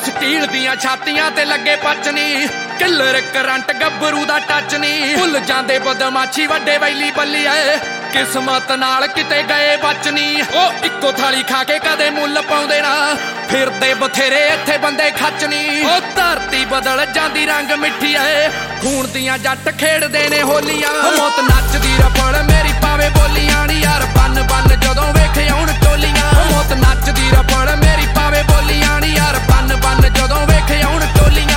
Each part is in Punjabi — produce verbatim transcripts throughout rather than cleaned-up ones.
ਸਟੀਲ ਦੀਆਂ ਛਾਤੀਆਂ ਤੇ ਲੱਗੇ ਪਚਨੀ ਕਿੱਲਰ ਕਰੰਟ ਗੱਭਰੂ ਦਾ ਟੱਚ ਨੀ ਭੁੱਲ ਜਾਂਦੇ ਬਦਮਾਸ਼ੀ ਵੱਡੇ ਵੈਲੀ ਬੱਲੀਏ ਕਿਸਮਤ ਨਾਲ ਕਿਤੇ ਗਏ ਬਚਨੀ ਉਹ ਇੱਕੋ ਥਾਲੀ ਖਾ ਕੇ ਕਦੇ ਮੁੱਲ ਪਾਉਂਦੇ ਨਾ ਫਿਰਦੇ ਬਥੇਰੇ ਇੱਥੇ ਬੰਦੇ ਖੱਚਨੀ ਉਹ ਧਰਤੀ ਬਦਲ ਜਾਂਦੀ ਰੰਗ ਮਿੱਠੀ ਐ ਖੂਨ ਦੀਆਂ ਜੱਟ ਖੇਡਦੇ ਨੇ ਹੋਲੀਆਂ ਮੌਤ ਨੱਚਦੀ ਰਫਲ ਮੇਰੀ ਪਾਵੇ ਬੋਲੀਆਂ ਨੀ ਯਾਰ ਬੰਨ ਬੰਨ ਜਦੋਂ ਵੇਖੇ ਆਉਣ ਟੋਲੀਆਂ ਮੌਤ ਨੱਚਦੀ ਰਫਲ ਮੇਰੀ ਪਾਵੇ ਬੋਲੀਆਂ ਨੀ ਯਾਰ ਬੰਨ ਬੰਨ ਜਦੋਂ ਵੇਖੇ ਆਉਣ ਟੋਲੀਆਂ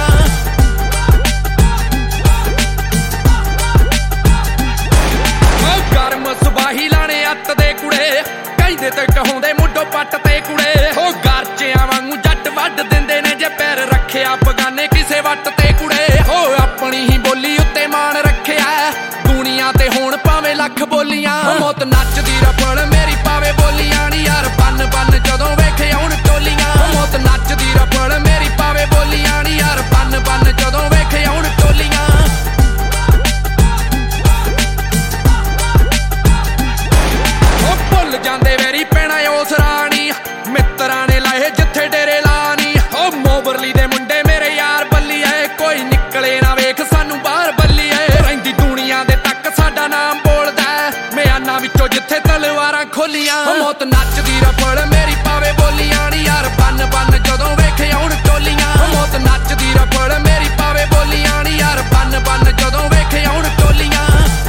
ਗਰਮ ਸੁਬਾਹੀ ਲਾਣੇ ਅੱਤ ਦੇ ਕੁੜੇ ਕਹਿੰਦੇ ਤੇ ਕਹਾਉਂਦੇ ਮੁੱਢੋਂ ਪੱਟ ਤੇ ਕੁੜੇ ਉਹ ਗਰਚਿਆਂ ਵਾਂਗੂ ਜੱਟ ਵੱਢ ਦਿੰਦੇ ਨੇ ਜੇ ਪੈਰ ਰੱਖਿਆ ਬਗਾਨੇ ਕਿਸੇ ਵੱਟ ਤੇ ਕੁੜੇ ਉਹ ਆਪਣੀ ਹੀ ਬੋਲੀ ਉੱਤੇ ਮਾਣ ਰੱਖਿਆ ਦੁਨੀਆ ਤੇ ਹੁਣ ਭਾਵੇਂ ਲੱਖ ਬੋਲੀਆਂ ਮੌਤ ਨੱਚਦੀ ਰਫਲ ਮੇਰੀ ਪਾਵੇ ਬੋਲੀਆਂ ਨੀ ਯਾਰ ਬੰਨ ਬੰਨ ਜਦੋਂ ਵੇਖੇ ਆਉਣ ਟੋਲੀਆਂ ਮੌਤ ਨੱਚਦੀ ਰਫਲ ਮੇਰੀ ਪਾਵੇ ਬੋਲੀਆਂ ਨੀ ਯਾਰ ਬੰਨ ਬੰਨ ਜਦੋਂ ਵੇਖੇ ਆਉਣ ਟੋਲੀਆਂ ਭੁੱਲ ਜਾਂਦੇ ਵੈਰੀ ਪੈਣਾ ਉਸ ਰਾਣੀ ਮਿੱਤਰਾਂ ਨੇ ਲਾਏ ਜਿੱਥੇ ਡੇਰੇ ਲਾਣੀ ਉਹ ਮੋਬਰਲੀ ਦੇ ਮੁੰਡੇ ਮੇਰੇ ਯਾਰ ਬੱਲੀ ਐ ਕੋਈ ਨਿਕਲੇ ਨਾ ਵੇਖ ਸਾਨੂੰ ਬਾਹਰ ਬੱਲੀ ਐ ਰਹਿੰਦੀ ਦੁਨੀਆ ਦੇ ਤੱਕ ਸਾਡਾ ਨਾਮ ਬੋਲਦਾ ਮਿਆਨਾਂ ਵਿੱਚੋਂ ਜਿੱਥੇ ਤਲਵਾਰਾਂ ਖੋਲੀਆਂ ਮੌਤ ਨੱਚਦੀ ਰਫਲ ਮੇਰੀ ਪਾਵੇ ਬੋਲੀਆਂ ਨੀ ਯਾਰ ਬੰਨ ਬੰਨ ਜਦੋਂ ਵੇਖੇ ਆਉਣ ਟੋਲੀਆਂ ਮੌਤ ਨੱਚਦੀ ਰਫਲ ਮੇਰੀ ਪਾਵੇ ਬੋਲੀਆਂ ਨੀ ਯਾਰ ਬੰਨ ਬੰਨ ਜਦੋਂ ਵੇਖੇ ਆਉਣ ਟੋਲੀਆਂ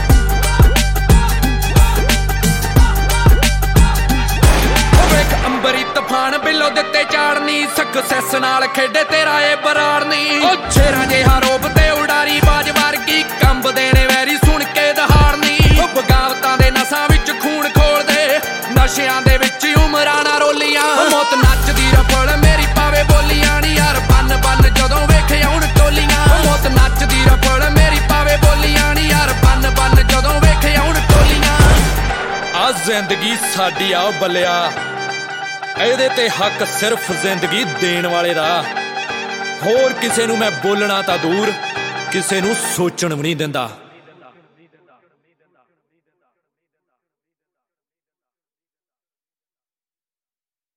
ਅੰਬਰੀ ਤੂਫਾਨ ਬਿੱਲੋ ਦਿੱਤੇ ਚਾੜਨੀ ਸਕਸੈਸ ਨਾਲ ਖੇਡੇ ਤੇਰਾ ਏ ਬਰਾੜਨੀ ਉਹ ਛੇਰਾਂ ਜਿਹਾ ਰੋਬ ਤੇ ਉਡਾਰੀ ਬਾਜ ਵਰਗੀ ਕੰਬ ਦੇਣੇ ਵੈਰੀ ਸੁਣ ਕੇ ਦਹਾੜਨੀ ਉਹ ਬਗਾਵਤਾਂ ਦੇ ਨਸਾਂ ਵਿੱਚ ਖੂਨ ਖੋਲਦੇ ਨਸ਼ਿਆਂ ਦੇ ਵਿੱਚ ਉਮਰਾਂ ਨਾ ਰੋਲੀਆਂ ਮੌਤ ਨੱਚਦੀ ਰਫਲ ਮੇਰੀ ਪਾਵੇ ਬੋਲੀਆਂ ਨੀ ਯਾਰ ਬੰਨ ਬੰਨ ਜਦੋਂ ਵੇਖੇ ਆਉਣ ਟੋਲੀਆਂ ਮੌਤ ਨੱਚਦੀ ਰਫਲ ਮੇਰੀ ਪਾਵੇ ਬੋਲੀਆਂ ਨੀ ਯਾਰ ਬੰਨ ਬੰਨ ਜਦੋਂ ਵੇਖੇ ਆਉਣ ਟੋਲੀਆਂ ਆ ਜ਼ਿੰਦਗੀ ਸਾਡੀ ਆ ਬੱਲਿਆ ਇਹਦੇ ਤੇ ਹੱਕ ਸਿਰਫ ਜ਼ਿੰਦਗੀ ਦੇਣ ਵਾਲੇ ਦਾ ਹੋਰ ਕਿਸੇ ਨੂੰ ਮੈਂ ਬੋਲਣਾ ਤਾਂ ਦੂਰ ਕਿਸੇ ਨੂੰ ਸੋਚਣ ਵੀ ਨਹੀਂ ਦਿੰਦਾ।